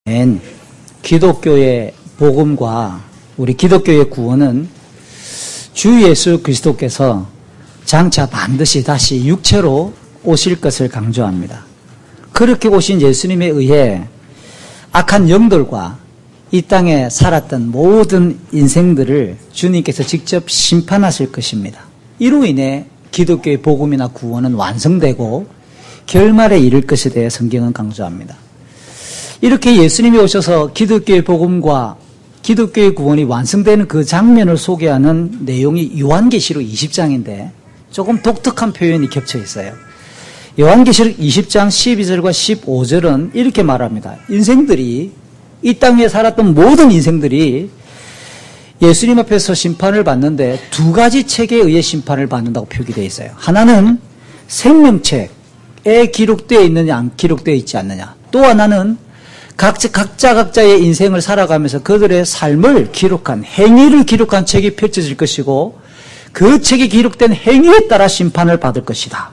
기독교의 복음과 우리 기독교의 구원은 주 예수 그리스도께서 장차 반드시 다시 육체로 오실 것을 강조합니다. 그렇게 오신 예수님에 의해 악한 영들과 이 땅에 살았던 모든 인생들을 주님께서 직접 심판하실 것입니다. 이로 인해 기독교의 복음이나 구원은 완성되고 결말에 이를 것에 대해 성경은 강조합니다. 이렇게 예수님이 오셔서 기독교의 복음과 기독교의 구원이 완성되는 그 장면을 소개하는 내용이 요한계시록 20장인데 조금 독특한 표현이 겹쳐 있어요. 요한계시록 20장 12절과 15절은 이렇게 말합니다. 인생들이, 이 땅에 살았던 모든 인생들이 예수님 앞에서 심판을 받는데 두 가지 책에 의해 심판을 받는다고 표기되어 있어요. 하나는 생명책에 기록되어 있느냐 안 기록되어 있지 않느냐, 또 하나는 각자의 인생을 살아가면서 그들의 삶을 기록한, 행위를 기록한 책이 펼쳐질 것이고 그 책에 기록된 행위에 따라 심판을 받을 것이다.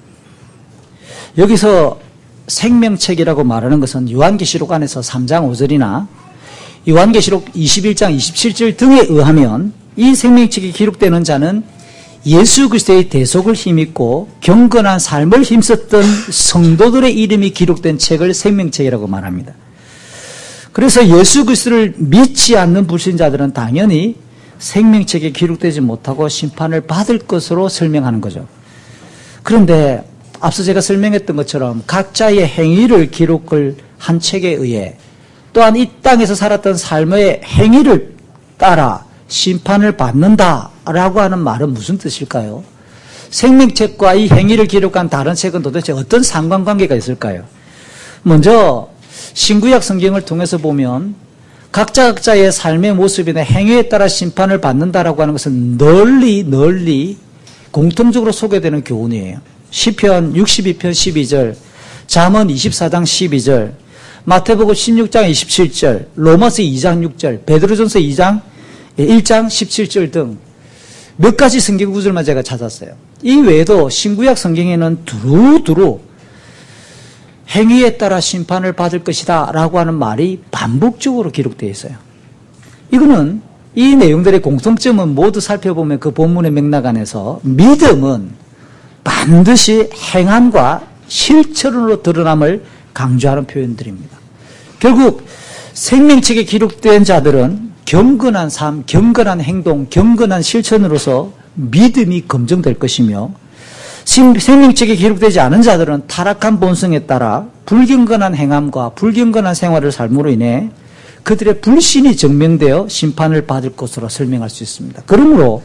여기서 생명책이라고 말하는 것은 요한계시록 안에서 3장 5절이나 요한계시록 21장 27절 등에 의하면 이 생명책이 기록되는 자는 예수 그리스도의 대속을 힘입고 경건한 삶을 힘썼던 성도들의 이름이 기록된 책을 생명책이라고 말합니다. 그래서 예수 그리스도를 믿지 않는 불신자들은 당연히 생명책에 기록되지 못하고 심판을 받을 것으로 설명하는 거죠. 그런데 앞서 제가 설명했던 것처럼 각자의 행위를 기록을 한 책에 의해 또한 이 땅에서 살았던 삶의 행위를 따라 심판을 받는다라고 하는 말은 무슨 뜻일까요? 생명책과 이 행위를 기록한 다른 책은 도대체 어떤 상관관계가 있을까요? 먼저 신구약 성경을 통해서 보면 각자의 삶의 모습이나 행위에 따라 심판을 받는다라고 하는 것은 널리 공통적으로 소개되는 교훈이에요. 시편 62편 12절, 잠언 24장 12절, 마태복음 16장 27절, 로마서 2장 6절, 베드로전서 1장 17절 등 몇 가지 성경 구절만 제가 찾았어요. 이 외에도 신구약 성경에는 두루두루 행위에 따라 심판을 받을 것이다 라고 하는 말이 반복적으로 기록되어 있어요. 이거는 이 내용들의 공통점은 모두 살펴보면 그 본문의 맥락 안에서 믿음은 반드시 행함과 실천으로 드러남을 강조하는 표현들입니다. 결국 생명책에 기록된 자들은 경건한 삶, 경건한 행동, 경건한 실천으로서 믿음이 검증될 것이며 생명책에 기록되지 않은 자들은 타락한 본성에 따라 불경건한 행함과 불경건한 생활을 삶으로 인해 그들의 불신이 증명되어 심판을 받을 것으로 설명할 수 있습니다. 그러므로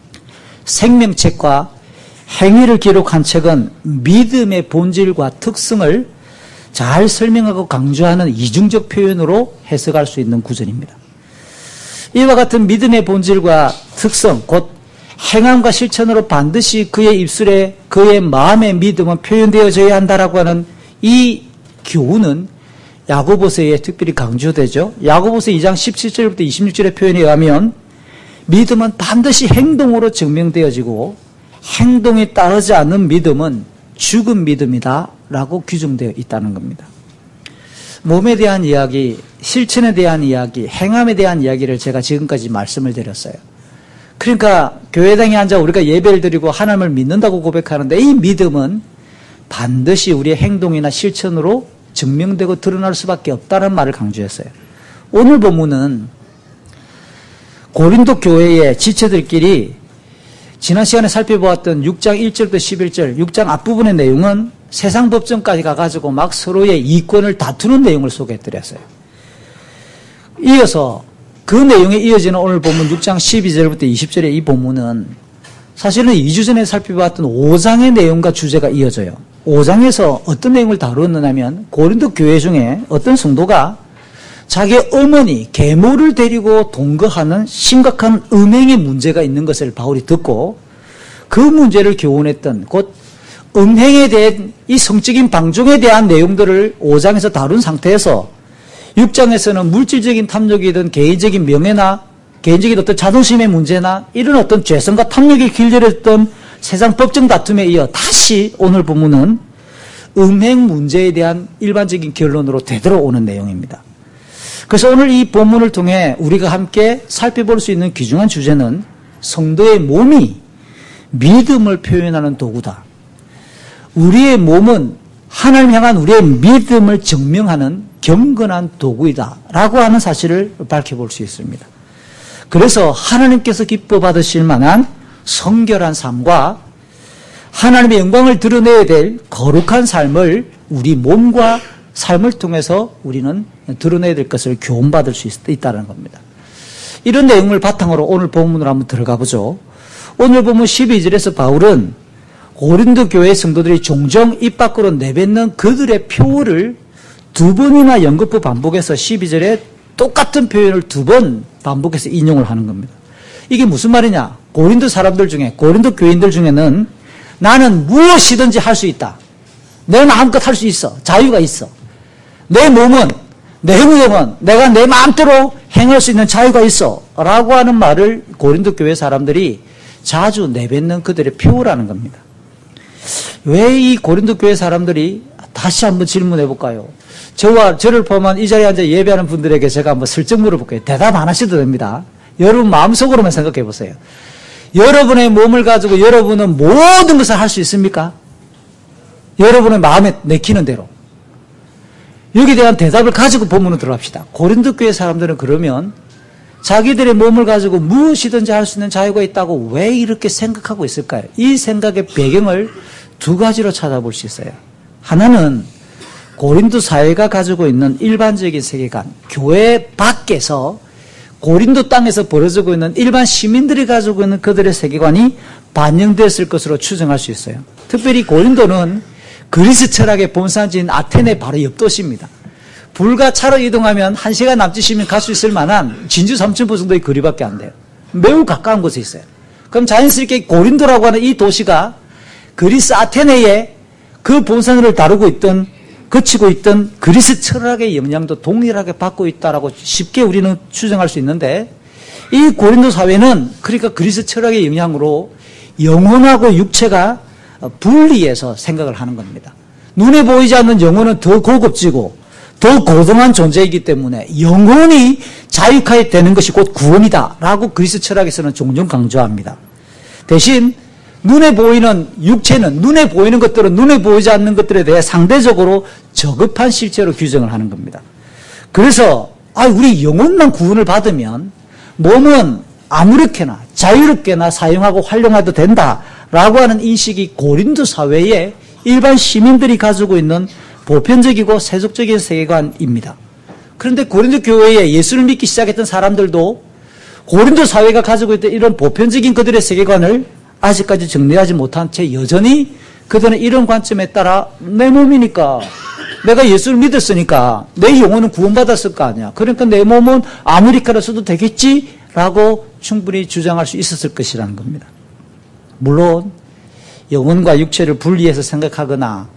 생명책과 행위를 기록한 책은 믿음의 본질과 특성을 잘 설명하고 강조하는 이중적 표현으로 해석할 수 있는 구절입니다. 이와 같은 믿음의 본질과 특성, 곧 행함과 실천으로 반드시 그의 입술에 그의 마음의 믿음은 표현되어져야 한다라고 하는 이 교훈은 야고보서에 특별히 강조되죠. 야고보서 2장 17절부터 26절의 표현에 의하면 믿음은 반드시 행동으로 증명되어지고 행동에 따르지 않는 믿음은 죽은 믿음이다 라고 규정되어 있다는 겁니다. 몸에 대한 이야기, 실천에 대한 이야기, 행함에 대한 이야기를 제가 지금까지 말씀을 드렸어요. 그러니까 교회당에 앉아 우리가 예배를 드리고 하나님을 믿는다고 고백하는데 이 믿음은 반드시 우리의 행동이나 실천으로 증명되고 드러날 수밖에 없다는 말을 강조했어요. 오늘 본문은 고린도 교회의 지체들끼리 지난 시간에 살펴보았던 6장 1절부터 11절, 6장 앞부분의 내용은 세상 법정까지 가가지고 막 서로의 이권을 다투는 내용을 소개해드렸어요. 이어서 그 내용에 이어지는 오늘 본문 6장 12절부터 20절의 이 본문은 사실은 2주 전에 살펴봤던 5장의 내용과 주제가 이어져요. 5장에서 어떤 내용을 다루었느냐면 고린도 교회 중에 어떤 성도가 자기 어머니, 계모를 데리고 동거하는 심각한 음행의 문제가 있는 것을 바울이 듣고 그 문제를 교훈했던 곧 음행에 대한 이 성적인 방종에 대한 내용들을 5장에서 다룬 상태에서 6장에서는 물질적인 탐욕이든 개인적인 명예나 개인적인 어떤 자존심의 문제나 이런 어떤 죄성과 탐욕이 길들였던 세상 법정 다툼에 이어 다시 오늘 본문은 음행 문제에 대한 일반적인 결론으로 되돌아오는 내용입니다. 그래서 오늘 이 본문을 통해 우리가 함께 살펴볼 수 있는 귀중한 주제는 성도의 몸이 믿음을 표현하는 도구다. 우리의 몸은 하나님 향한 우리의 믿음을 증명하는 경건한 도구이다 라고 하는 사실을 밝혀볼 수 있습니다. 그래서 하나님께서 기뻐 받으실 만한 성결한 삶과 하나님의 영광을 드러내야 될 거룩한 삶을 우리 몸과 삶을 통해서 우리는 드러내야 될 것을 교훈받을 수 있다는 겁니다. 이런 내용을 바탕으로 오늘 본문으로 한번 들어가 보죠. 오늘 본문 12절에서 바울은 고린도 교회 성도들이 종종 입 밖으로 내뱉는 그들의 표어를 두 번이나 연거푸 반복해서 12절에 똑같은 표현을 두 번 반복해서 인용을 하는 겁니다. 이게 무슨 말이냐? 고린도 사람들 중에, 고린도 교인들 중에는 나는 무엇이든지 할 수 있다. 내 마음껏 할 수 있어. 자유가 있어. 내 몸은, 내 영은 내가 내 마음대로 행할 수 있는 자유가 있어. 라고 하는 말을 고린도 교회 사람들이 자주 내뱉는 그들의 표어라는 겁니다. 왜 이 고린도 교회 사람들이, 다시 한번 질문해 볼까요? 저를 포함한 이 자리에 앉아 예배하는 분들에게 제가 한번 슬쩍 물어볼게요. 대답 안 하셔도 됩니다. 여러분 마음속으로만 생각해 보세요. 여러분의 몸을 가지고 여러분은 모든 것을 할 수 있습니까? 여러분의 마음에 내키는 대로. 여기에 대한 대답을 가지고 본문으로 들어갑시다. 고린도 교회 사람들은 그러면 자기들의 몸을 가지고 무엇이든지 할 수 있는 자유가 있다고 왜 이렇게 생각하고 있을까요? 이 생각의 배경을 두 가지로 찾아볼 수 있어요. 하나는 고린도 사회가 가지고 있는 일반적인 세계관, 교회 밖에서 고린도 땅에서 벌어지고 있는 일반 시민들이 가지고 있는 그들의 세계관이 반영되었을 것으로 추정할 수 있어요. 특별히 고린도는 그리스 철학의 본산지인 아테네 바로 옆 도시입니다. 불과 차로 이동하면 1시간 남짓이면 갈 수 있을 만한 진주 3,000보 정도의 거리밖에 안 돼요. 매우 가까운 곳에 있어요. 그럼 자연스럽게 고린도라고 하는 이 도시가 그리스 아테네의 그 본산을 다루고 있던, 거치고 있던 그리스 철학의 영향도 동일하게 받고 있다라고 쉽게 우리는 추정할 수 있는데, 이 고린도 사회는 그러니까 그리스 철학의 영향으로 영혼하고 육체가 분리해서 생각을 하는 겁니다. 눈에 보이지 않는 영혼은 더 고급지고 더 고등한 존재이기 때문에 영혼이 자유하게 되는 것이 곧 구원이다라고 그리스 철학에서는 종종 강조합니다. 대신 눈에 보이는 육체는, 눈에 보이는 것들은 눈에 보이지 않는 것들에 대해 상대적으로 저급한 실체로 규정을 하는 겁니다. 그래서 우리 영혼만 구원을 받으면 몸은 아무렇게나 자유롭게나 사용하고 활용해도 된다라고 하는 인식이 고린도 사회의 일반 시민들이 가지고 있는 보편적이고 세속적인 세계관입니다. 그런데 고린도 교회에 예수를 믿기 시작했던 사람들도 고린도 사회가 가지고 있던 이런 보편적인 그들의 세계관을 아직까지 정리하지 못한 채 여전히 그들은 이런 관점에 따라 내 몸이니까, 내가 예수를 믿었으니까 내 영혼은 구원받았을 거 아니야. 그러니까 내 몸은 아무리카나 써도 되겠지라고 충분히 주장할 수 있었을 것이라는 겁니다. 물론 영혼과 육체를 분리해서 생각하거나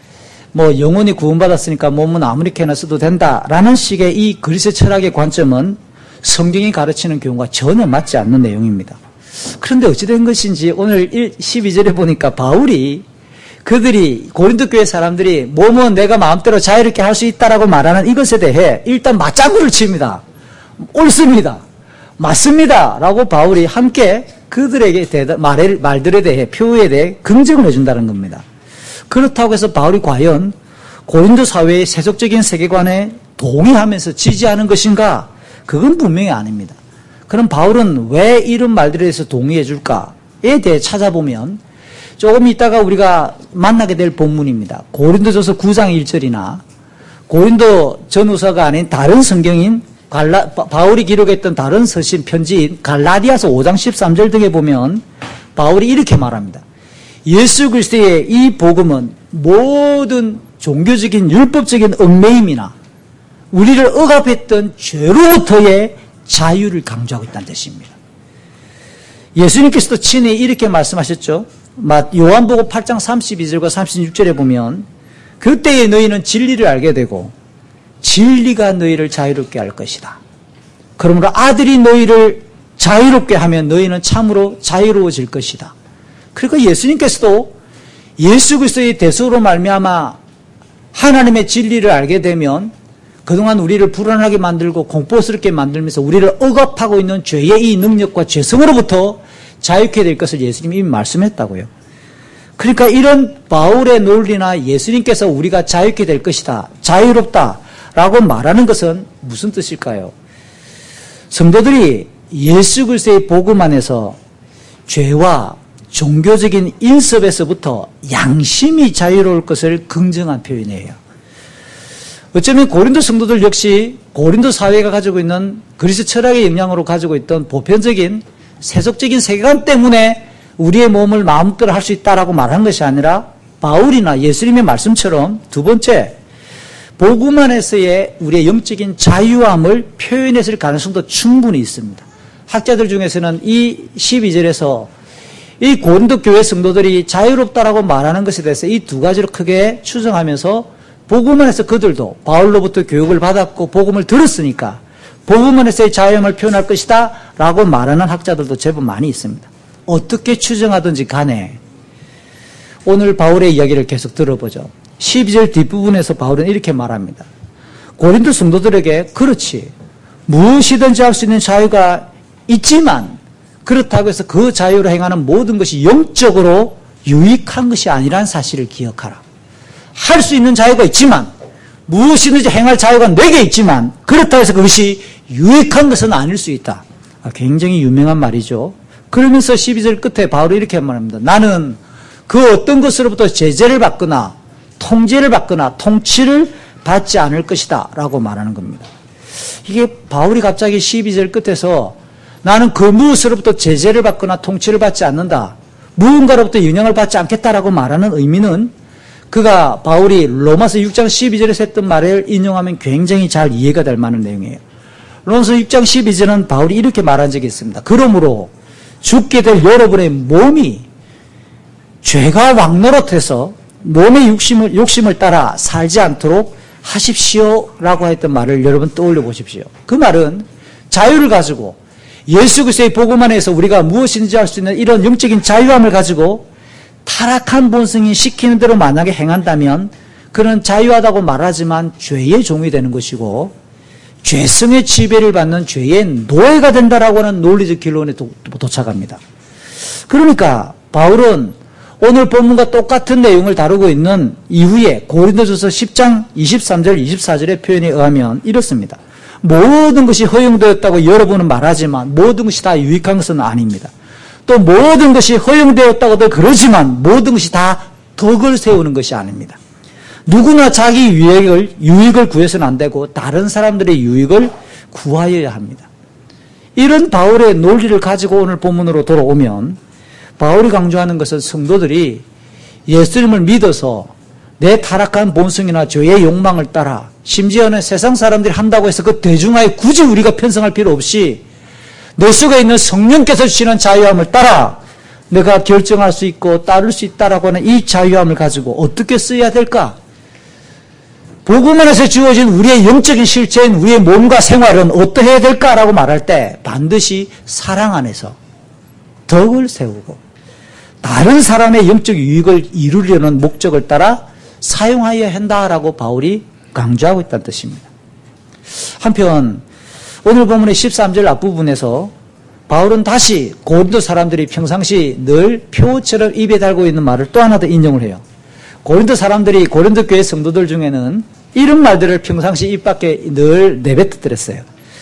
영혼이 구원받았으니까 몸은 아무리카나 써도 된다라는 식의 이 그리스 철학의 관점은 성경이 가르치는 교훈과 전혀 맞지 않는 내용입니다. 그런데 어찌된 것인지 오늘 12절에 보니까 바울이 그들이, 고린도 교회 사람들이 몸은 내가 마음대로 자유롭게 할 수 있다라고 말하는 이것에 대해 일단 맞장구를 칩니다. 옳습니다. 맞습니다. 라고 바울이 함께 그들에게 말들에 대해, 표에 대해 긍정을 해준다는 겁니다. 그렇다고 해서 바울이 과연 고린도 사회의 세속적인 세계관에 동의하면서 지지하는 것인가? 그건 분명히 아닙니다. 그럼 바울은 왜 이런 말들에 대해서 동의해 줄까에 대해 찾아보면 조금 있다가 우리가 만나게 될 본문입니다. 고린도전서 9장 1절이나 고린도 전후서가 아닌 다른 성경인 바울이 기록했던 다른 서신 편지인 갈라디아서 5장 13절 등에 보면 바울이 이렇게 말합니다. 예수 그리스도의 이 복음은 모든 종교적인 율법적인 얽매임이나 우리를 억압했던 죄로부터의 자유를 강조하고 있다는 뜻입니다. 예수님께서도 친히 이렇게 말씀하셨죠. 요한복음 8장 32절과 36절에 보면 그때에 너희는 진리를 알게 되고 진리가 너희를 자유롭게 할 것이다. 그러므로 아들이 너희를 자유롭게 하면 너희는 참으로 자유로워질 것이다. 그러니까 예수님께서도 예수 그리스도의 대속으로 말미암아 하나님의 진리를 알게 되면 그동안 우리를 불안하게 만들고 공포스럽게 만들면서 우리를 억압하고 있는 죄의 이 능력과 죄성으로부터 자유케 될 것을 예수님이 이미 말씀했다고요. 그러니까 이런 바울의 논리나 예수님께서 우리가 자유케 될 것이다, 자유롭다라고 말하는 것은 무슨 뜻일까요? 성도들이 예수 그리스도의 복음 안에서 죄와 종교적인 인습에서부터 양심이 자유로울 것을 긍정한 표현이에요. 어쩌면 고린도 성도들 역시 고린도 사회가 가지고 있는 그리스 철학의 영향으로 가지고 있던 보편적인 세속적인 세계관 때문에 우리의 몸을 마음대로 할 수 있다라고 말하는 것이 아니라 바울이나 예수님의 말씀처럼 두 번째, 복음 안에서의 우리의 영적인 자유함을 표현했을 가능성도 충분히 있습니다. 학자들 중에서는 이 12절에서 이 고린도 교회 성도들이 자유롭다라고 말하는 것에 대해서 이 두 가지로 크게 추정하면서 복음 안에서 그들도 바울로부터 교육을 받았고 복음을 들었으니까 복음 안에서의 자유함을 표현할 것이다 라고 말하는 학자들도 제법 많이 있습니다. 어떻게 추정하든지 간에 오늘 바울의 이야기를 계속 들어보죠. 12절 뒷부분에서 바울은 이렇게 말합니다. 고린도 성도들에게 그렇지, 무엇이든지 할 수 있는 자유가 있지만 그렇다고 해서 그 자유로 행하는 모든 것이 영적으로 유익한 것이 아니라는 사실을 기억하라. 할 수 있는 자유가 있지만 무엇이든지 행할 자유가 내게 있지만 그렇다고 해서 그것이 유익한 것은 아닐 수 있다. 굉장히 유명한 말이죠. 그러면서 12절 끝에 바울이 이렇게 말합니다. 나는 그 어떤 것으로부터 제재를 받거나 통제를 받거나 통치를 받지 않을 것이다 라고 말하는 겁니다. 이게 바울이 갑자기 12절 끝에서 나는 그 무엇으로부터 제재를 받거나 통치를 받지 않는다, 무언가로부터 영향을 받지 않겠다라고 말하는 의미는 그가 바울이 로마서 6장 12절에서 했던 말을 인용하면 굉장히 잘 이해가 될 만한 내용이에요. 로마서 6장 12절은 바울이 이렇게 말한 적이 있습니다. 그러므로 죽게 될 여러분의 몸이 죄가 왕노릇해서 몸의 욕심을 따라 살지 않도록 하십시오라고 했던 말을 여러분 떠올려 보십시오. 그 말은 자유를 가지고 예수 그리스도의 복음 안에서 우리가 무엇인지 할 수 있는 이런 영적인 자유함을 가지고 타락한 본성이 시키는 대로 만약에 행한다면 그는 자유하다고 말하지만 죄의 종이 되는 것이고 죄성의 지배를 받는 죄의 노예가 된다라고 하는 논리적 결론에 도착합니다. 그러니까 바울은 오늘 본문과 똑같은 내용을 다루고 있는 이후에 고린도전서 10장 23절 24절의 표현에 의하면 이렇습니다. 모든 것이 허용되었다고 여러분은 말하지만 모든 것이 다 유익한 것은 아닙니다. 또 모든 것이 허용되었다고도 그러지만 모든 것이 다 덕을 세우는 것이 아닙니다. 누구나 자기 유익을 구해서는 안 되고 다른 사람들의 유익을 구하여야 합니다. 이런 바울의 논리를 가지고 오늘 본문으로 돌아오면 바울이 강조하는 것은 성도들이 예수님을 믿어서 내 타락한 본성이나 죄의 욕망을 따라 심지어는 세상 사람들이 한다고 해서 그 대중화에 굳이 우리가 편성할 필요 없이 내 속에 있는 성령께서 주시는 자유함을 따라 내가 결정할 수 있고 따를 수 있다라고 하는 이 자유함을 가지고 어떻게 써야 될까? 복음 안에서 주어진 우리의 영적인 실체인 우리의 몸과 생활은 어떠해야 될까라고 말할 때 반드시 사랑 안에서 덕을 세우고 다른 사람의 영적 유익을 이루려는 목적을 따라 사용하여야 한다라고 바울이 강조하고 있다는 뜻입니다. 한편 오늘 본문의 13절 앞부분에서 바울은 다시 고린도 사람들이 평상시 늘 표처럼 입에 달고 있는 말을 또 하나 더 인용을 해요. 고린도 사람들이 고린도 교회 성도들 중에는 이런 말들을 평상시 입 밖에 늘 내뱉어들었어요.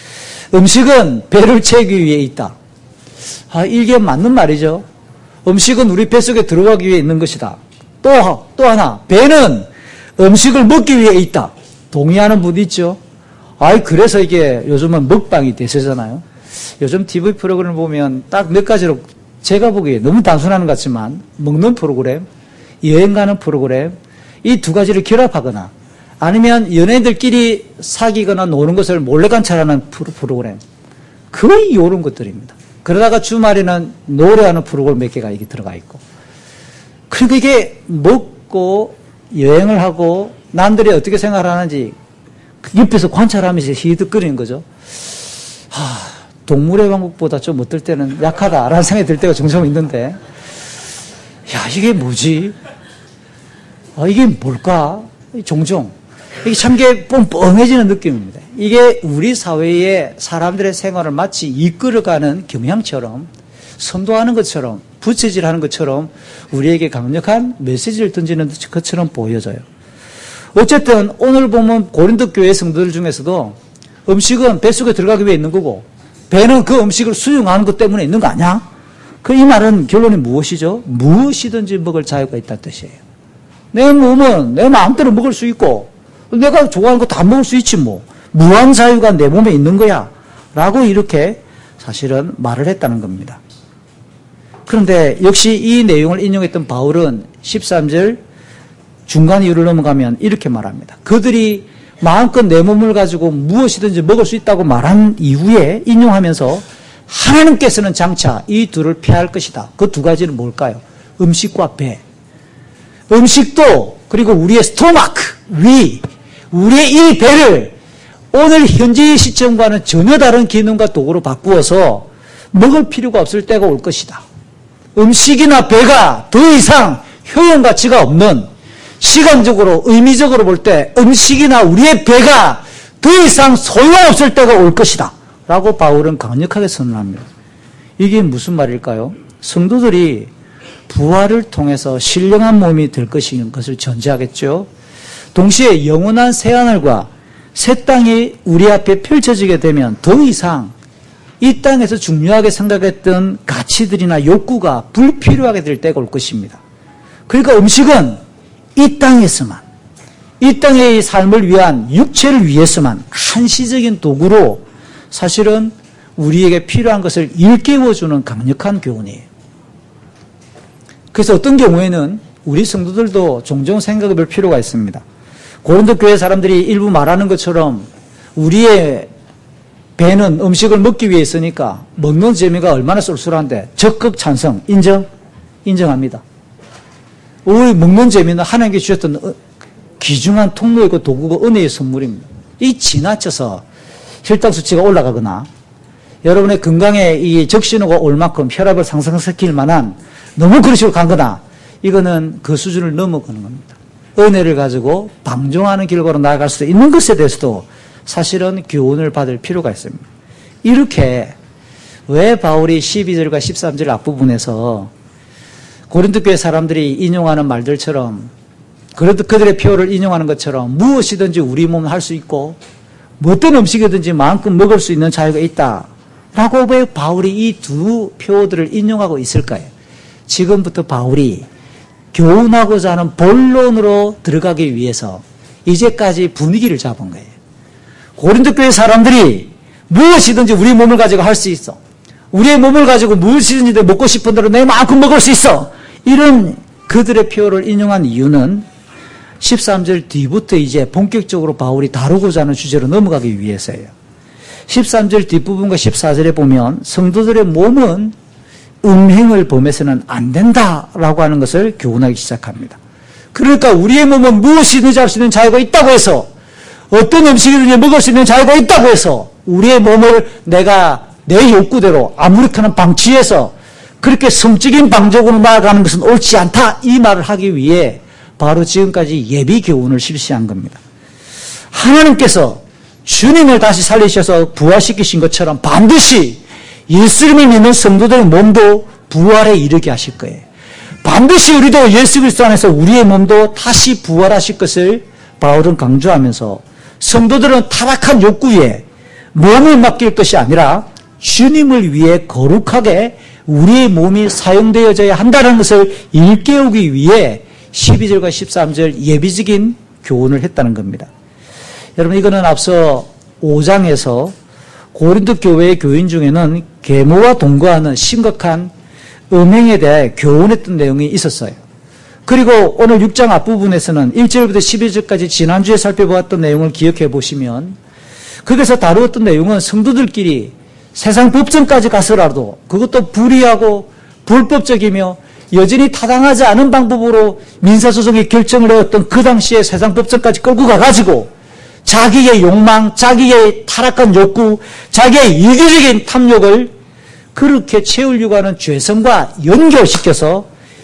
음식은 배를 채우기 위해 있다. 이게 맞는 말이죠. 음식은 우리 뱃속에 들어가기 위해 있는 것이다. 또 하나, 배는 음식을 먹기 위해 있다. 동의하는 분 있죠? 그래서 이게 요즘은 먹방이 대세잖아요. 요즘 TV 프로그램을 보면 딱 몇 가지로 제가 보기에 너무 단순한 것 같지만 먹는 프로그램, 여행 가는 프로그램, 이 두 가지를 결합하거나 아니면 연예인들끼리 사귀거나 노는 것을 몰래 관찰하는 프로그램, 거의 이런 것들입니다. 그러다가 주말에는 노래하는 프로그램 몇 개가 이게 들어가 있고, 그러니까 이게 먹고 여행을 하고 남들이 어떻게 생각하는지 옆에서 관찰하면서 히득거리는 거죠. 동물의 왕국보다 좀 어떨 때는 약하다라는 생각이 들 때가 종종 있는데, 이게 뭐지? 이게 뭘까? 종종. 이게 참 뻔뻔해지는 느낌입니다. 이게 우리 사회의 사람들의 생활을 마치 이끌어가는 경향처럼, 선도하는 것처럼, 부채질하는 것처럼 우리에게 강력한 메시지를 던지는 것처럼 보여져요. 어쨌든 오늘 보면 고린도 교회 성도들 중에서도 음식은 뱃속에 들어가기 위해 있는 거고, 배는 그 음식을 수용하는 것 때문에 있는 거 아니야? 이 말은 결론이 무엇이죠? 무엇이든지 먹을 자유가 있다는 뜻이에요. 내 몸은 내 마음대로 먹을 수 있고, 내가 좋아하는 거 다 먹을 수 있지 뭐. 무한 자유가 내 몸에 있는 거야. 라고 이렇게 사실은 말을 했다는 겁니다. 그런데 역시 이 내용을 인용했던 바울은 13절 중간 이유를 넘어가면 이렇게 말합니다. 그들이 마음껏 내 몸을 가지고 무엇이든지 먹을 수 있다고 말한 이후에 인용하면서 하나님께서는 장차 이 둘을 폐할 것이다. 그 두 가지는 뭘까요? 음식과 배. 음식도 그리고 우리의 스토마크, 위, 우리의 이 배를 오늘 현재의 시점과는 전혀 다른 기능과 도구로 바꾸어서 먹을 필요가 없을 때가 올 것이다. 음식이나 배가 더 이상 효용 가치가 없는, 시간적으로 의미적으로 볼 때 음식이나 우리의 배가 더 이상 소용없을 때가 올 것이다 라고 바울은 강력하게 선언합니다. 이게 무슨 말일까요? 성도들이 부활을 통해서 신령한 몸이 될 것인 것을 전제하겠죠. 동시에 영원한 새하늘과 새 땅이 우리 앞에 펼쳐지게 되면 더 이상 이 땅에서 중요하게 생각했던 가치들이나 욕구가 불필요하게 될 때가 올 것입니다. 그러니까 음식은 이 땅에서만, 이 땅의 삶을 위한 육체를 위해서만 한시적인 도구로 사실은 우리에게 필요한 것을 일깨워주는 강력한 교훈이에요. 그래서 어떤 경우에는 우리 성도들도 종종 생각해 볼 필요가 있습니다. 고린도 교회 사람들이 일부 말하는 것처럼 우리의 배는 음식을 먹기 위해 있으니까 먹는 재미가 얼마나 쏠쏠한데 적극 찬성, 인정합니다. 우리 먹는 재미는 하나님께 주셨던 귀중한 통로이고 도구고 은혜의 선물입니다. 이 지나쳐서 혈당 수치가 올라가거나 여러분의 건강에 이 적신호가 올 만큼 혈압을 상승시킬 만한 너무 그런 식으로 간 거다. 이거는 그 수준을 넘어가는 겁니다. 은혜를 가지고 방종하는 결과로 나아갈 수도 있는 것에 대해서도 사실은 교훈을 받을 필요가 있습니다. 이렇게 왜 바울이 12절과 13절 앞부분에서 고린도 교회 사람들이 인용하는 말들처럼 그들의 표를 인용하는 것처럼 무엇이든지 우리 몸은 할 수 있고 어떤 음식이든지 마음껏 먹을 수 있는 자유가 있다라고 왜 바울이 이 두 표들을 인용하고 있을까요? 지금부터 바울이 교훈하고자 하는 본론으로 들어가기 위해서 이제까지 분위기를 잡은 거예요. 고린도 교회 사람들이 무엇이든지 우리 몸을 가지고 할 수 있어. 우리의 몸을 가지고 무엇이든지 먹고 싶은 대로 내 마음껏 먹을 수 있어. 이런 그들의 표를 인용한 이유는 13절 뒤부터 이제 본격적으로 바울이 다루고자 하는 주제로 넘어가기 위해서예요. 13절 뒷부분과 14절에 보면 성도들의 몸은 음행을 범해서는 안 된다라고 하는 것을 교훈하기 시작합니다. 그러니까 우리의 몸은 무엇이든지 할 수 있는 자유가 있다고 해서 어떤 음식이든지 먹을 수 있는 자유가 있다고 해서 우리의 몸을 내가 내 욕구대로 아무렇게나 방치해서 그렇게 성적인 방적으로 나아가는 것은 옳지 않다. 이 말을 하기 위해 바로 지금까지 예비 교훈을 실시한 겁니다. 하나님께서 주님을 다시 살리셔서 부활시키신 것처럼 반드시 예수님을 믿는 성도들의 몸도 부활에 이르게 하실 거예요. 반드시 우리도 예수 그리스도 안에서 우리의 몸도 다시 부활하실 것을 바울은 강조하면서 성도들은 타락한 욕구에 몸을 맡길 것이 아니라 주님을 위해 거룩하게 우리의 몸이 사용되어져야 한다는 것을 일깨우기 위해 12절과 13절 예비적인 교훈을 했다는 겁니다. 여러분 이거는 앞서 5장에서 고린도 교회의 교인 중에는 계모와 동거하는 심각한 음행에 대해 교훈했던 내용이 있었어요. 그리고 오늘 6장 앞부분에서는 1절부터 11절까지 지난주에 살펴보았던 내용을 기억해 보시면 거기서 다루었던 내용은 성도들끼리 세상 법정까지 가서라도 그것도 불의하고 불법적이며 여전히 타당하지 않은 방법으로 민사소송의 결정을 해왔던 그 당시에 세상 법정까지 끌고 가가지고 자기의 욕망, 자기의 타락한 욕구, 자기의 이기적인 탐욕을 그렇게 채우려고 하는 죄성과 연결시켜서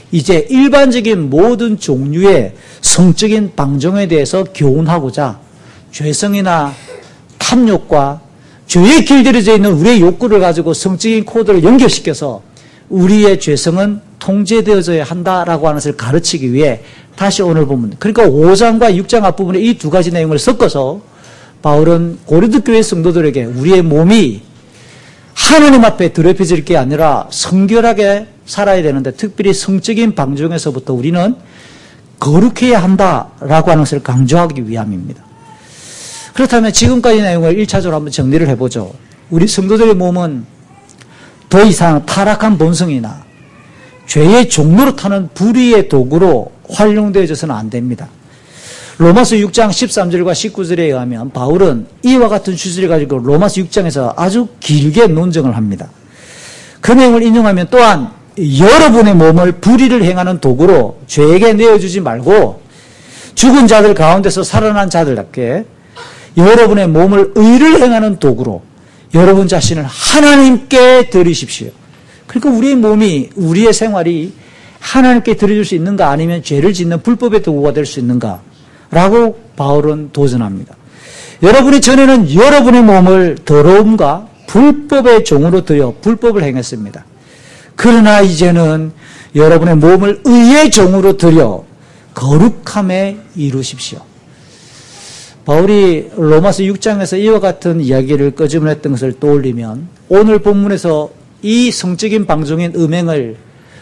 이제 일반적인 모든 종류의 성적인 방종에 대해서 교훈하고자 죄성이나 탐욕과 죄에 길들여져 있는 우리의 욕구를 가지고 성적인 코드를 연결시켜서 우리의 죄성은 통제되어져야 한다라고 하는 것을 가르치기 위해 다시 오늘 보면, 그러니까 5장과 6장 앞부분에 이 두 가지 내용을 섞어서 바울은 고린도 교회 성도들에게 우리의 몸이 하나님 앞에 더럽혀질 게 아니라 성결하게 살아야 되는데, 특별히 성적인 방종에서부터 우리는 거룩해야 한다라고 하는 것을 강조하기 위함입니다. 그렇다면 지금까지 내용을 1차적으로 한번 정리를 해보죠. 우리 성도들의 몸은 더 이상 타락한 본성이나 죄의 종로로 타는 불의의 도구로 활용되어져서는 안 됩니다. 로마서 6장 13절과 19절에 의하면 바울은 이와 같은 주제를 가지고 로마서 6장에서 아주 길게 논증을 합니다. 그 내용을 인용하면 또한 여러분의 몸을 불의를 행하는 도구로 죄에게 내어주지 말고 죽은 자들 가운데서 살아난 자들답게 여러분의 몸을 의를 행하는 도구로 여러분 자신을 하나님께 드리십시오. 그러니까 우리의 몸이, 우리의 생활이 하나님께 드려줄 수 있는가, 아니면 죄를 짓는 불법의 도구가 될 수 있는가 라고 바울은 도전합니다. 여러분이 전에는 여러분의 몸을 더러움과 불법의 종으로 드려 불법을 행했습니다. 그러나 이제는 여러분의 몸을 의의 종으로 드려 거룩함에 이루십시오. 바울이 로마서 6장에서 이와 같은 이야기를 끄집어냈던 것을 떠올리면 오늘 본문에서 이 성적인 방종인 음행을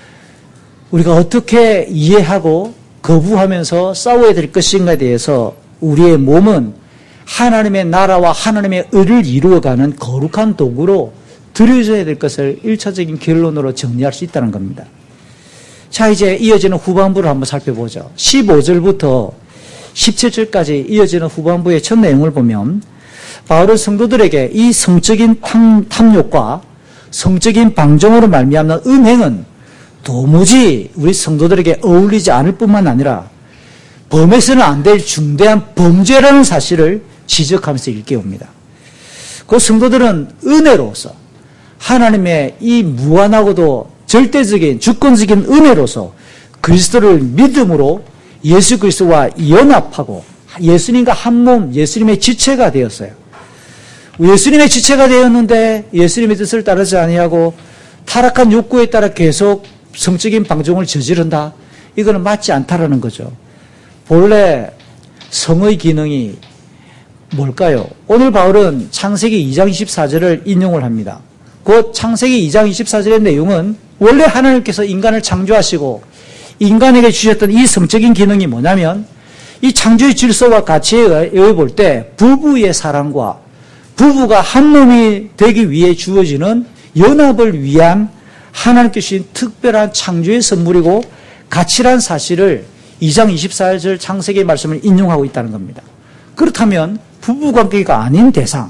우리가 어떻게 이해하고 거부하면서 싸워야 될 것인가에 대해서 우리의 몸은 하나님의 나라와 하나님의 의를 이루어가는 거룩한 도구로 드려져야 될 것을 1차적인 결론으로 정리할 수 있다는 겁니다. 자, 이제 이어지는 후반부를 한번 살펴보죠. 15절부터 17절까지 이어지는 후반부의 첫 내용을 보면 바울은 성도들에게 이 성적인 탐욕과 성적인 방종으로 말미암는 음행은 도무지 우리 성도들에게 어울리지 않을 뿐만 아니라 범해서는 안 될 중대한 범죄라는 사실을 지적하면서 일깨웁니다. 그 성도들은 은혜로서 하나님의 이 무한하고도 절대적인 주권적인 은혜로서 그리스도를 믿음으로 예수 그리스도와 연합하고 예수님과 한 몸, 예수님의 지체가 되었어요. 예수님의 지체가 되었는데 예수님의 뜻을 따르지 아니하고 타락한 욕구에 따라 계속 성적인 방종을 저지른다. 이거는 맞지 않다라는 거죠. 본래 성의 기능이 뭘까요? 오늘 바울은 창세기 2장 24절을 인용을 합니다. 그 창세기 2장 24절의 내용은 원래 하나님께서 인간을 창조하시고 인간에게 주셨던 이 성적인 기능이 뭐냐면 이 창조의 질서와 가치에 의해 볼 때 부부의 사랑과 부부가 한 몸이 되기 위해 주어지는 연합을 위한 하나님께 주신 특별한 창조의 선물이고 가치란 사실을 2장 24절 창세기의 말씀을 인용하고 있다는 겁니다. 그렇다면 부부관계가 아닌 대상,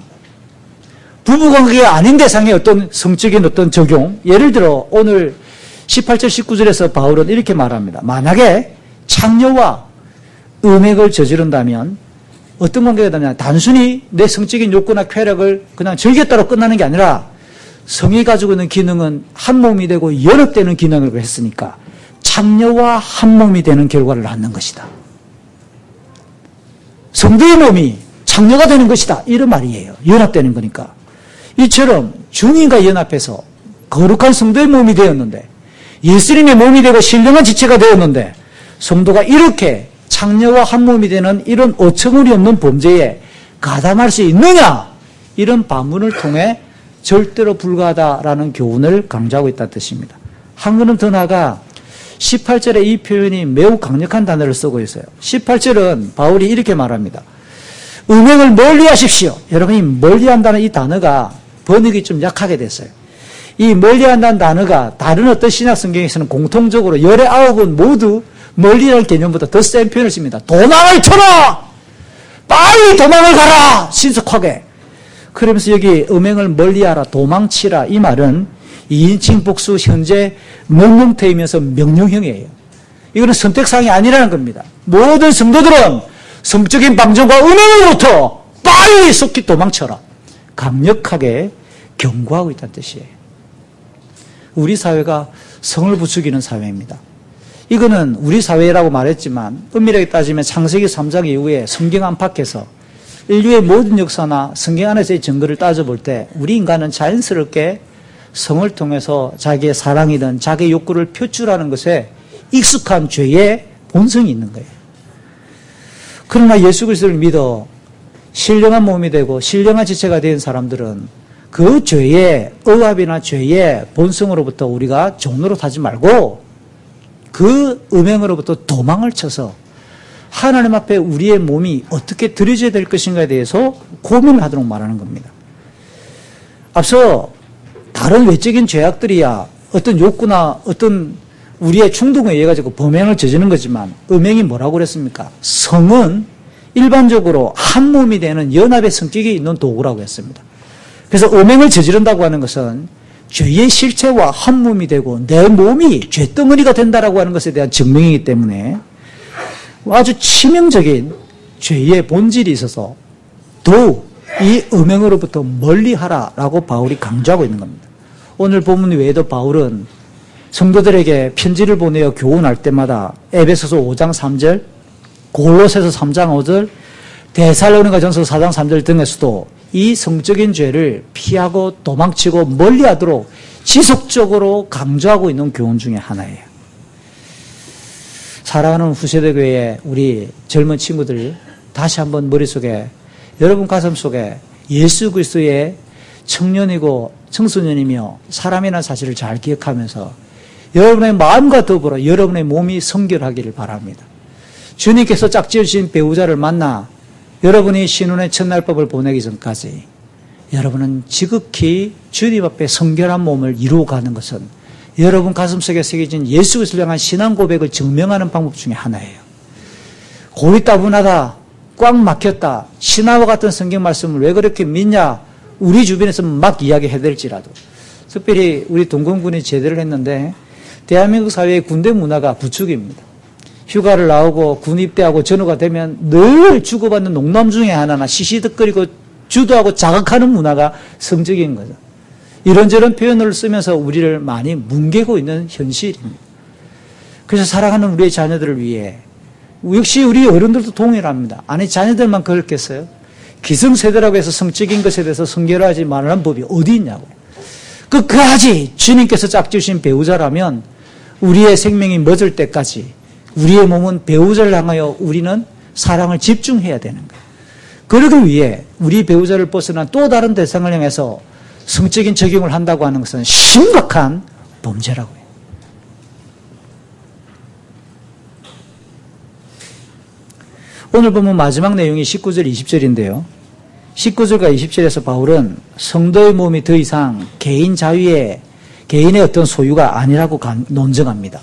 부부관계가 아닌 대상의 어떤 성적인 어떤 적용, 예를 들어 오늘 18절 19절에서 바울은 이렇게 말합니다. 만약에 창녀와 음행을 저지른다면 어떤 관계가 되냐, 단순히 내 성적인 욕구나 쾌락을 그냥 즐겼다로 끝나는 게 아니라 성이 가지고 있는 기능은 한 몸이 되고 연합되는 기능을 했으니까 창녀와 한 몸이 되는 결과를 낳는 것이다. 성도의 몸이 창녀가 되는 것이다. 이런 말이에요. 연합되는 거니까. 이처럼 주님과 연합해서 거룩한 성도의 몸이 되었는데 예수님의 몸이 되고 신령한 지체가 되었는데 성도가 이렇게 창녀와 한 몸이 되는 이런 어처구니 없는 범죄에 가담할 수 있느냐? 이런 반문을 통해 절대로 불가하다라는 교훈을 강조하고 있다는 뜻입니다. 한 걸음 더 나아가 18절에 이 표현이 매우 강력한 단어를 쓰고 있어요. 18절은 바울이 이렇게 말합니다. 음행을 멀리하십시오. 여러분이 멀리한다는 이 단어가 번역이 좀 약하게 됐어요. 이 멀리한다는 단어가 다른 어떤 신약 성경에서는 공통적으로 열의 9은 모두 멀리라는 개념보다 더 센 표현을 씁니다. 도망을 쳐라! 빨리 도망을 가라! 신속하게. 그러면서 여기 음행을 멀리하라, 도망치라 이 말은 2인칭 복수 현재 명령태이면서 명령형이에요. 이거는 선택사항이 아니라는 겁니다. 모든 성도들은 성적인 방종과 음행으로부터 빨리 속히 도망쳐라. 강력하게 경고하고 있다는 뜻이에요. 우리 사회가 성을 부추기는 사회입니다. 이거는 우리 사회라고 말했지만 엄밀하게 따지면 창세기 3장 이후에 성경 안팎에서 인류의 모든 역사나 성경 안에서의 증거를 따져볼 때 우리 인간은 자연스럽게 성을 통해서 자기의 사랑이든 자기의 욕구를 표출하는 것에 익숙한 죄의 본성이 있는 거예요. 그러나 예수 그리스도를 믿어 신령한 몸이 되고 신령한 지체가 된 사람들은 그 죄의 억압이나 죄의 본성으로부터 우리가 종로로 타지 말고 그 음행으로부터 도망을 쳐서 하나님 앞에 우리의 몸이 어떻게 드려져야 될 것인가에 대해서 고민을 하도록 말하는 겁니다. 앞서 다른 외적인 죄악들이야 어떤 욕구나 어떤 우리의 충동에 의해 가지고 범행을 저지르는 거지만 음행이 뭐라고 그랬습니까? 성은 일반적으로 한 몸이 되는 연합의 성격이 있는 도구라고 했습니다. 그래서 음행을 저지른다고 하는 것은 죄의 실체와 한 몸이 되고 내 몸이 죄덩어리가 된다라고 하는 것에 대한 증명이기 때문에 아주 치명적인 죄의 본질이 있어서 더욱 이 음행으로부터 멀리하라라고 바울이 강조하고 있는 겁니다. 오늘 본문 외에도 바울은 성도들에게 편지를 보내어 교훈할 때마다 에베소서 5장 3절, 골로새서 3장 5절, 데살로니가전서 4장 3절 등에서도 이 성적인 죄를 피하고 도망치고 멀리하도록 지속적으로 강조하고 있는 교훈 중에 하나예요. 사랑하는 후세대 교회의 우리 젊은 친구들 다시 한번 머릿속에 여러분 가슴 속에 예수 그리스도의 청년이고 청소년이며 사람이라는 사실을 잘 기억하면서 여러분의 마음과 더불어 여러분의 몸이 성결하기를 바랍니다. 주님께서 짝지어주신 배우자를 만나 여러분이 신혼의 첫날법을 보내기 전까지 여러분은 지극히 주님 앞에 성결한 몸을 이루어가는 것은 여러분 가슴속에 새겨진 예수 그리스도를 향한 신앙 고백을 증명하는 방법 중에 하나예요. 고리따분하다, 꽉 막혔다, 신화와 같은 성경 말씀을 왜 그렇게 믿냐, 우리 주변에서 막 이야기해댈지라도 특별히 우리 동건군이 제대를 했는데 대한민국 사회의 군대 문화가 부축입니다. 휴가를 나오고 군 입대하고 전후가 되면 늘 주고받는 농담 중에 하나나 시시득거리고 주도하고 자극하는 문화가 성적인 거죠. 이런저런 표현을 쓰면서 우리를 많이 뭉개고 있는 현실입니다. 그래서 사랑하는 우리의 자녀들을 위해 역시 우리 어른들도 동일합니다. 아니 자녀들만 그렇겠어요? 기성세대라고 해서 성적인 것에 대해서 성결하지 말라는 법이 어디 있냐고요. 끝까지 주님께서 짝지으신 배우자라면 우리의 생명이 멎을 때까지 우리의 몸은 배우자를 향하여 우리는 사랑을 집중해야 되는 거예요. 그러기 위해 우리 배우자를 벗어난 또 다른 대상을 향해서 성적인 적용을 한다고 하는 것은 심각한 범죄라고 해요. 오늘 보면 마지막 내용이 19절, 20절인데요. 19절과 20절에서 바울은 성도의 몸이 더 이상 개인 자유의, 개인의 어떤 소유가 아니라고 논증합니다.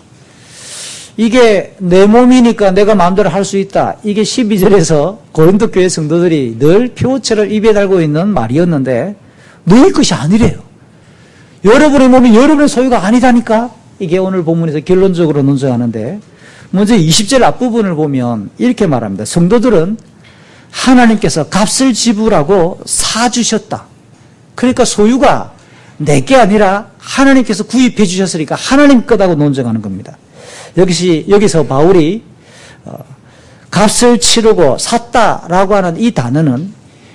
이게 내 몸이니까 내가 마음대로 할 수 있다. 이게 12절에서 고린도 교회 성도들이 늘 표어처럼 입에 달고 있는 말이었는데 너희 것이 아니래요. 여러분의 몸이 여러분의 소유가 아니다니까. 이게 오늘 본문에서 결론적으로 논증하는데 먼저 20절 앞부분을 보면 이렇게 말합니다. 성도들은 하나님께서 값을 지불하고 사주셨다. 그러니까 소유가 내게 아니라 하나님께서 구입해 주셨으니까 하나님 거다고 논증하는 겁니다. 여기서 바울이 값을 치르고 샀다라고 하는 이 단어는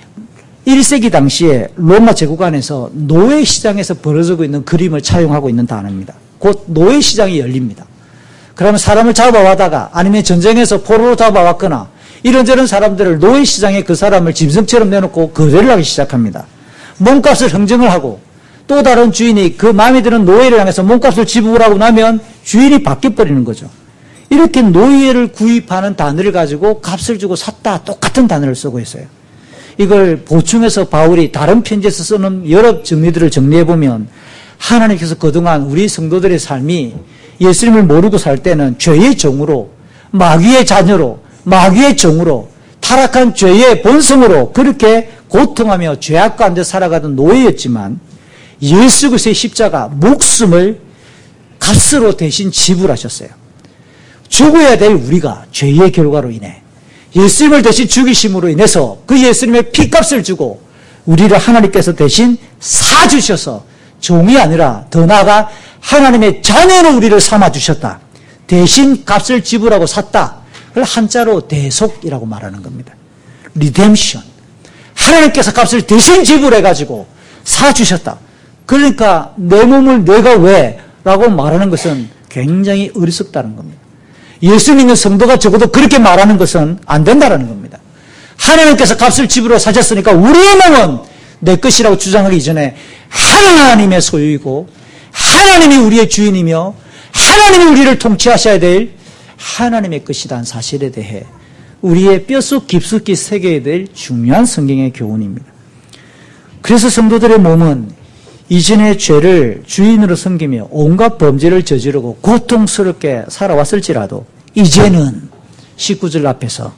1세기 당시에 로마 제국 안에서 노예 시장에서 벌어지고 있는 그림을 차용하고 있는 단어입니다. 곧 노예 시장이 열립니다. 그러면 사람을 잡아와다가 아니면 전쟁에서 포로로 잡아왔거나 이런저런 사람들을 노예 시장에 그 사람을 짐승처럼 내놓고 거래를 하기 시작합니다. 몸값을 흥정을 하고 또 다른 주인이 그 마음에 드는 노예를 향해서 몸값을 지불하고 나면 주인이 바뀌어버리는 거죠. 이렇게 노예를 구입하는 단어를 가지고 값을 주고 샀다 똑같은 단어를 쓰고 있어요. 이걸 보충해서 바울이 다른 편지에서 쓰는 여러 정리들을 정리해보면 하나님께서 그동안 우리 성도들의 삶이 예수님을 모르고 살 때는 죄의 종으로 마귀의 자녀로 마귀의 종으로 타락한 죄의 본성으로 그렇게 고통하며 죄악 가운데 살아가던 노예였지만 예수 그리스도의 십자가 목숨을 값으로 대신 지불하셨어요. 죽어야 될 우리가 죄의 결과로 인해 예수님을 대신 죽이심으로 인해서 그 예수님의 피값을 주고 우리를 하나님께서 대신 사주셔서 종이 아니라 더 나아가 하나님의 자녀로 우리를 삼아주셨다. 대신 값을 지불하고 샀다. 그걸 한자로 대속이라고 말하는 겁니다. 리뎀션. 하나님께서 값을 대신 지불해가지고 사주셨다. 그러니까 내 몸을 내가 왜? 라고 말하는 것은 굉장히 어리석다는 겁니다. 예수 믿는 성도가 적어도 그렇게 말하는 것은 안 된다는 겁니다. 하나님께서 값을 지불하고 사셨으니까 우리의 몸은 내 것이라고 주장하기 이전에 하나님의 소유이고 하나님이 우리의 주인이며 하나님이 우리를 통치하셔야 될 하나님의 것이라는 사실에 대해 우리의 뼛속 깊숙이 새겨야 될 중요한 성경의 교훈입니다. 그래서 성도들의 몸은 이전의 죄를 주인으로 섬기며 온갖 범죄를 저지르고 고통스럽게 살아왔을지라도 이제는 19절 앞에서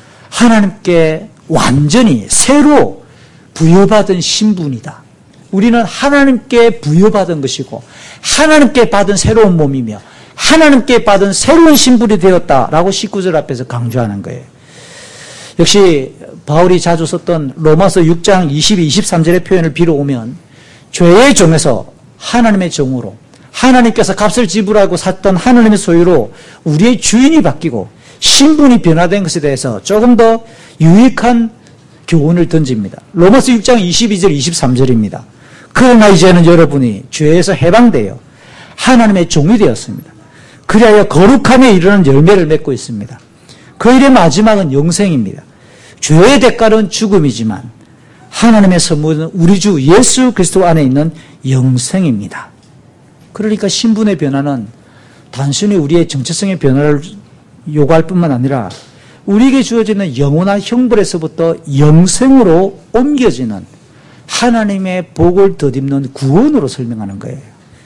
하나님께 완전히 새로 부여받은 신분이다. 우리는 하나님께 부여받은 것이고 하나님께 받은 새로운 몸이며 하나님께 받은 새로운 신분이 되었다라고 19절 앞에서 강조하는 거예요. 역시 바울이 자주 썼던 로마서 6장 22, 23절의 표현을 빌어오면 죄의 종에서 하나님의 종으로 하나님께서 값을 지불하고 샀던 하나님의 소유로 우리의 주인이 바뀌고 신분이 변화된 것에 대해서 조금 더 유익한 교훈을 던집니다. 로마서 6장 22절 23절입니다. 그러나 이제는 여러분이 죄에서 해방되어 하나님의 종이 되었습니다. 그리하여 거룩함에 이르는 열매를 맺고 있습니다. 그 일의 마지막은 영생입니다. 죄의 대가는 죽음이지만 하나님의 선물은 우리 주 예수 그리스도 안에 있는 영생입니다. 그러니까 신분의 변화는 단순히 우리의 정체성의 변화를 요구할 뿐만 아니라 우리에게 주어지는 영원한 형벌에서부터 영생으로 옮겨지는 하나님의 복을 덧입는 구원으로 설명하는 거예요.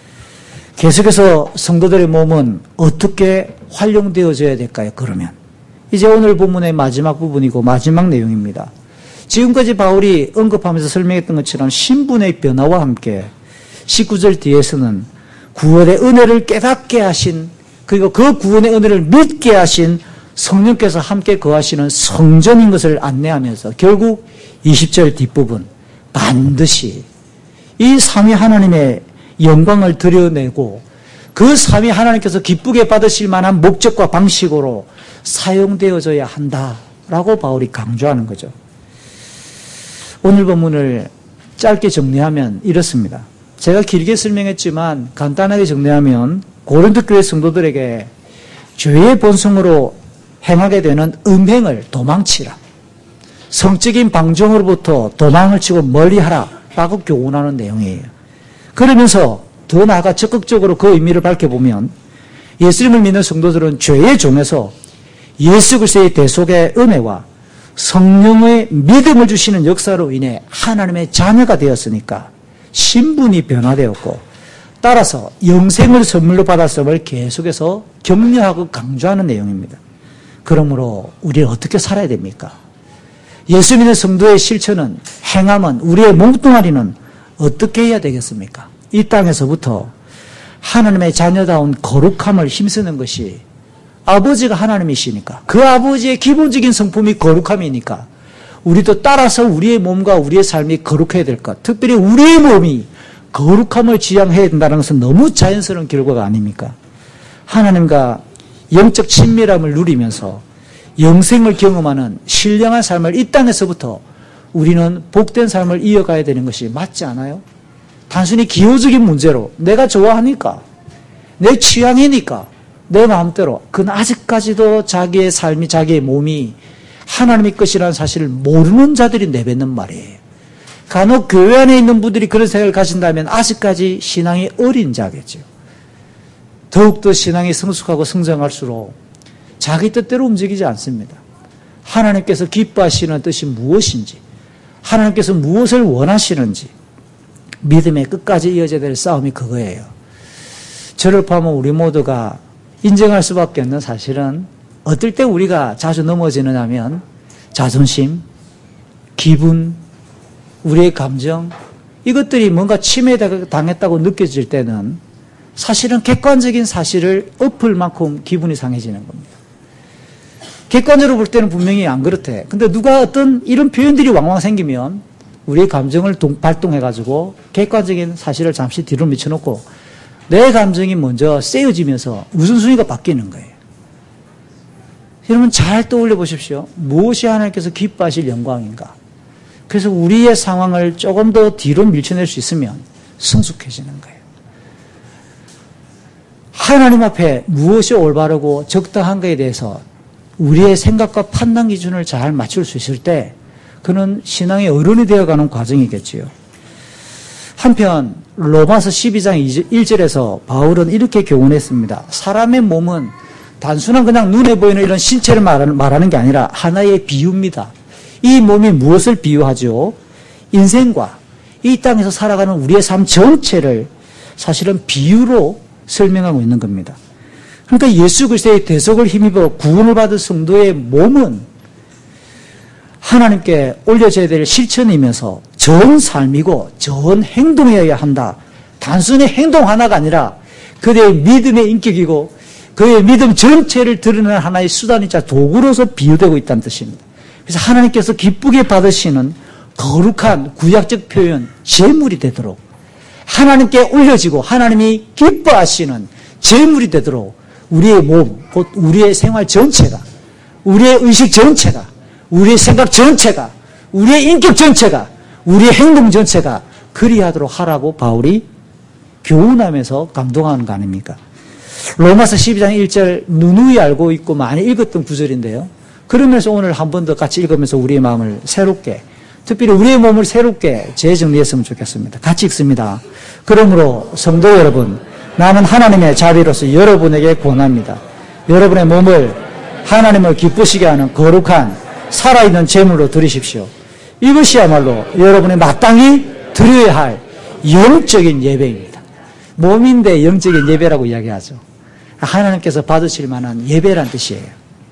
계속해서 성도들의 몸은 어떻게 활용되어져야 될까요? 그러면 이제 오늘 본문의 마지막 부분이고 마지막 내용입니다. 지금까지 바울이 언급하면서 설명했던 것처럼 신분의 변화와 함께 19절 뒤에서는 구원의 은혜를 깨닫게 하신 그리고 그 구원의 은혜를 믿게 하신 성령께서 함께 거하시는 성전인 것을 안내하면서 결국 20절 뒷부분 반드시 이 삼위 하나님의 영광을 드러내고 그 삼위 하나님께서 기쁘게 받으실 만한 목적과 방식으로 사용되어져야 한다라고 바울이 강조하는 거죠. 오늘 본문을 짧게 정리하면 이렇습니다. 제가 길게 설명했지만 간단하게 정리하면 고린도 교회 성도들에게 죄의 본성으로 행하게 되는 음행을 도망치라. 성적인 방종으로부터 도망을 치고 멀리하라 라고 교훈하는 내용이에요. 그러면서 더 나아가 적극적으로 그 의미를 밝혀보면 예수님을 믿는 성도들은 죄의 종에서 예수 그리스도의 대속의 은혜와 성령의 믿음을 주시는 역사로 인해 하나님의 자녀가 되었으니까 신분이 변화되었고 따라서 영생을 선물로 받았음을 계속해서 격려하고 강조하는 내용입니다. 그러므로 우리는 어떻게 살아야 됩니까? 예수 믿는 성도의 실천은 행함은 우리의 몸뚱아리는 어떻게 해야 되겠습니까? 이 땅에서부터 하나님의 자녀다운 거룩함을 힘쓰는 것이 아버지가 하나님이시니까 그 아버지의 기본적인 성품이 거룩함이니까 우리도 따라서 우리의 몸과 우리의 삶이 거룩해야 될 것, 특별히 우리의 몸이 거룩함을 지향해야 된다는 것은 너무 자연스러운 결과가 아닙니까? 하나님과 영적 친밀함을 누리면서 영생을 경험하는 신령한 삶을 이 땅에서부터 우리는 복된 삶을 이어가야 되는 것이 맞지 않아요? 단순히 기호적인 문제로 내가 좋아하니까 내 취향이니까 내 마음대로 그건 아직까지도 자기의 삶이 자기의 몸이 하나님의 것이라는 사실을 모르는 자들이 내뱉는 말이에요. 간혹 교회 안에 있는 분들이 그런 생각을 가진다면 아직까지 신앙이 어린 자겠죠. 더욱더 신앙이 성숙하고 성장할수록 자기 뜻대로 움직이지 않습니다. 하나님께서 기뻐하시는 뜻이 무엇인지, 하나님께서 무엇을 원하시는지 믿음의 끝까지 이어져야 될 싸움이 그거예요. 저를 포함한 우리 모두가 인정할 수밖에 없는 사실은 어떨 때 우리가 자주 넘어지느냐 하면 자존심, 기분, 우리의 감정 이것들이 뭔가 침해당했다고 느껴질 때는 사실은 객관적인 사실을 엎을 만큼 기분이 상해지는 겁니다. 객관적으로 볼 때는 분명히 안 그렇대. 근데 누가 어떤 이런 표현들이 왕왕 생기면 우리의 감정을 발동해가지고 객관적인 사실을 잠시 뒤로 미쳐놓고 내 감정이 먼저 세워지면서 우선순위가 바뀌는 거예요. 여러분 잘 떠올려 보십시오. 무엇이 하나님께서 기뻐하실 영광인가? 그래서 우리의 상황을 조금 더 뒤로 밀쳐낼 수 있으면 성숙해지는 거예요. 하나님 앞에 무엇이 올바르고 적당한가에 대해서 우리의 생각과 판단 기준을 잘 맞출 수 있을 때 그는 신앙의 어른이 되어가는 과정이겠지요. 한편 로마서 12장 1절에서 바울은 이렇게 교훈했습니다. 사람의 몸은 단순한 그냥 눈에 보이는 이런 신체를 말하는 게 아니라 하나의 비유입니다. 이 몸이 무엇을 비유하죠? 인생과 이 땅에서 살아가는 우리의 삶 전체를 사실은 비유로 설명하고 있는 겁니다. 그러니까 예수 그리스도의 대속을 힘입어 구원을 받은 성도의 몸은 하나님께 올려져야 될 실천이면서 전 삶이고 전 행동이어야 한다. 단순히 행동 하나가 아니라 그의 믿음의 인격이고 그의 믿음 전체를 드러내는 하나의 수단이자 도구로서 비유되고 있다는 뜻입니다. 그래서 하나님께서 기쁘게 받으시는 거룩한 구약적 표현, 제물이 되도록 하나님께 올려지고 하나님이 기뻐하시는 제물이 되도록 우리의 몸, 곧 우리의 생활 전체가, 우리의 의식 전체가, 우리의 생각 전체가, 우리의 인격 전체가, 우리의 행동 전체가 그리하도록 하라고 바울이 교훈하면서 감동하는 거 아닙니까? 로마서 12장 1절 누누이 알고 있고 많이 읽었던 구절인데요. 그러면서 오늘 한 번 더 같이 읽으면서 우리의 마음을 새롭게, 특별히 우리의 몸을 새롭게 재정리했으면 좋겠습니다. 같이 읽습니다. 그러므로 성도 여러분, 나는 하나님의 자비로서 여러분에게 권합니다. 여러분의 몸을 하나님을 기쁘시게 하는 거룩한 살아있는 제물로 드리십시오. 이것이야말로 여러분의 마땅히 드려야 할 영적인 예배입니다. 몸인데 영적인 예배라고 이야기하죠. 하나님께서 받으실 만한 예배란 뜻이에요.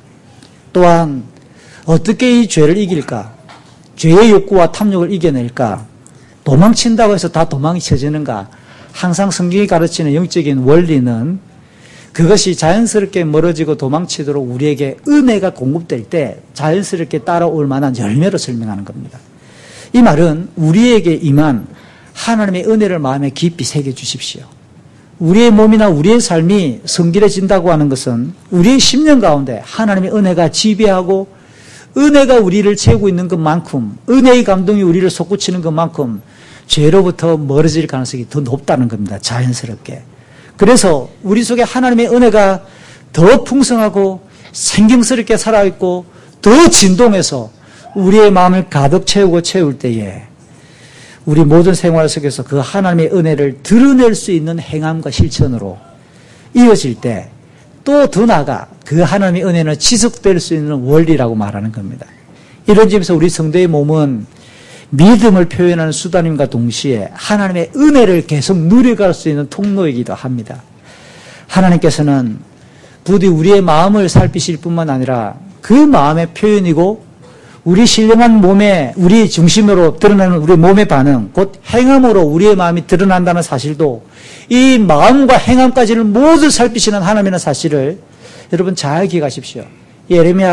또한 어떻게 이 죄를 이길까? 죄의 욕구와 탐욕을 이겨낼까? 도망친다고 해서 다 도망이 쳐지는가? 항상 성경이 가르치는 영적인 원리는 그것이 자연스럽게 멀어지고 도망치도록 우리에게 은혜가 공급될 때 자연스럽게 따라올 만한 열매로 설명하는 겁니다. 이 말은 우리에게 임한 하나님의 은혜를 마음에 깊이 새겨주십시오. 우리의 몸이나 우리의 삶이 성길해진다고 하는 것은 우리의 심령 가운데 하나님의 은혜가 지배하고 은혜가 우리를 채우고 있는 것만큼, 은혜의 감동이 우리를 솟구치는 것만큼 죄로부터 멀어질 가능성이 더 높다는 겁니다. 자연스럽게. 그래서 우리 속에 하나님의 은혜가 더 풍성하고 생경스럽게 살아있고 더 진동해서 우리의 마음을 가득 채우고 채울 때에 우리 모든 생활 속에서 그 하나님의 은혜를 드러낼 수 있는 행함과 실천으로 이어질 때 또 더 나아가 그 하나님의 은혜는 지속될 수 있는 원리라고 말하는 겁니다. 이런 점에서 우리 성도의 몸은 믿음을 표현하는 수단임과 동시에 하나님의 은혜를 계속 누려갈 수 있는 통로이기도 합니다. 하나님께서는 부디 우리의 마음을 살피실 뿐만 아니라 그 마음의 표현이고 우리 신령한 몸에 우리 중심으로 드러나는 우리 몸의 반응, 곧 행함으로 우리의 마음이 드러난다는 사실도 이 마음과 행함까지를 모두 살피시는 하나님이라는 사실을 여러분 잘 기억하십시오. 예레미야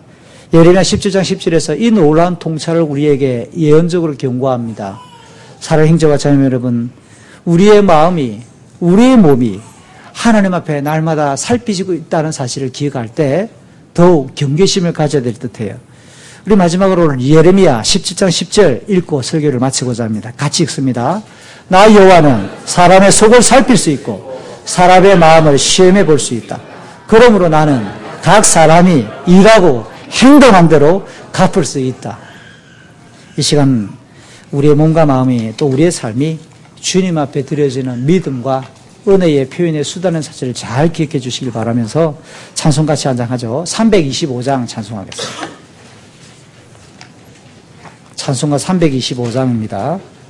17장 10절에서 이 놀라운 통찰을 우리에게 예언적으로 경고합니다. 사랑하는 형제와 자매 여러분, 우리의 마음이, 우리의 몸이 하나님 앞에 날마다 살피시고 있다는 사실을 기억할 때 더욱 경계심을 가져야 될 듯해요. 우리 마지막으로 예레미야 17장 10절 읽고 설교를 마치고자 합니다. 같이 읽습니다. 나 여호와는 사람의 속을 살필 수 있고 사람의 마음을 시험해 볼 수 있다. 그러므로 나는 각 사람이 일하고 행동한 대로 갚을 수 있다. 이 시간 우리의 몸과 마음이 또 우리의 삶이 주님 앞에 드려지는 믿음과 은혜의 표현의 수단의 사실을 잘 기억해 주시길 바라면서 찬송 같이 한 장 하죠. 325장 찬송하겠습니다. 찬송가 325장입니다.